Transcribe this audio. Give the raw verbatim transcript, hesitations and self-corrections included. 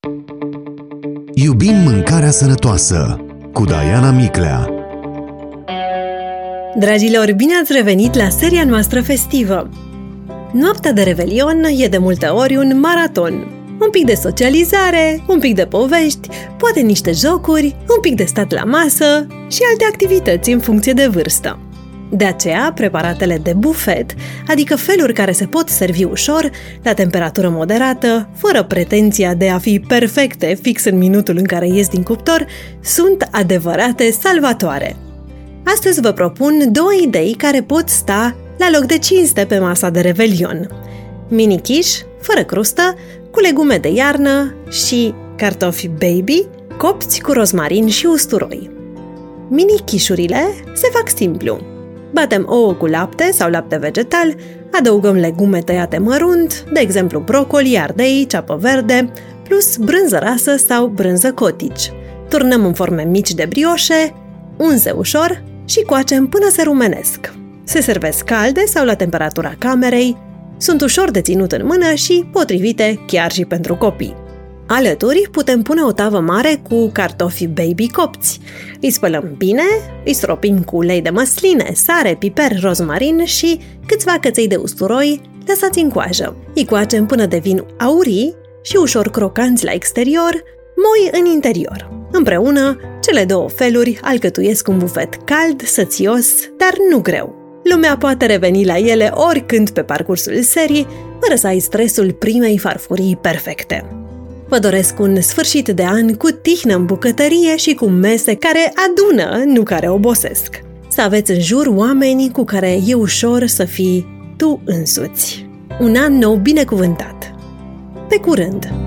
Iubim mâncarea sănătoasă cu Diana Miclea. Dragilor, bine ați revenit la seria noastră festivă! Noaptea de Revelion e de multe ori un maraton. Un pic de socializare, un pic de povești, poate niște jocuri, un pic de stat la masă și alte activități în funcție de vârstă. De aceea, preparatele de bufet, adică feluri care se pot servi ușor, la temperatură moderată, fără pretenția de a fi perfecte fix în minutul în care ies din cuptor, sunt adevărate salvatoare. Astăzi vă propun două idei care pot sta la loc de cinste pe masa de Revelion. Mini quiche, fără crustă, cu legume de iarnă și cartofi baby, copți cu rozmarin și usturoi. Mini quiche-urile se fac simplu. Batem ouă cu lapte sau lapte vegetal, adăugăm legume tăiate mărunt, de exemplu brocoli, ardei, ceapă verde, plus brânză rasă sau brânză cottage. Turnăm în forme mici de brioșe, unse ușor și coacem până se rumenesc. Se servesc calde sau la temperatura camerei, sunt ușor de ținut în mână și potrivite chiar și pentru copii. Alături putem pune o tavă mare cu cartofi baby copți. Îi spălăm bine, îi stropim cu ulei de măsline, sare, piper, rozmarin și câțiva căței de usturoi lăsați în coajă. Îi coacem până devin aurii și ușor crocanți la exterior, moi în interior. Împreună, cele două feluri alcătuiesc un bufet cald, sățios, dar nu greu. Lumea poate reveni la ele oricând pe parcursul serii, fără să ai stresul primei farfurii perfecte. Vă doresc un sfârșit de an cu tihnă în bucătărie și cu mese care adună, nu care obosesc. Să aveți în jur oameni cu care e ușor să fii tu însuți. Un an nou binecuvântat! Pe curând!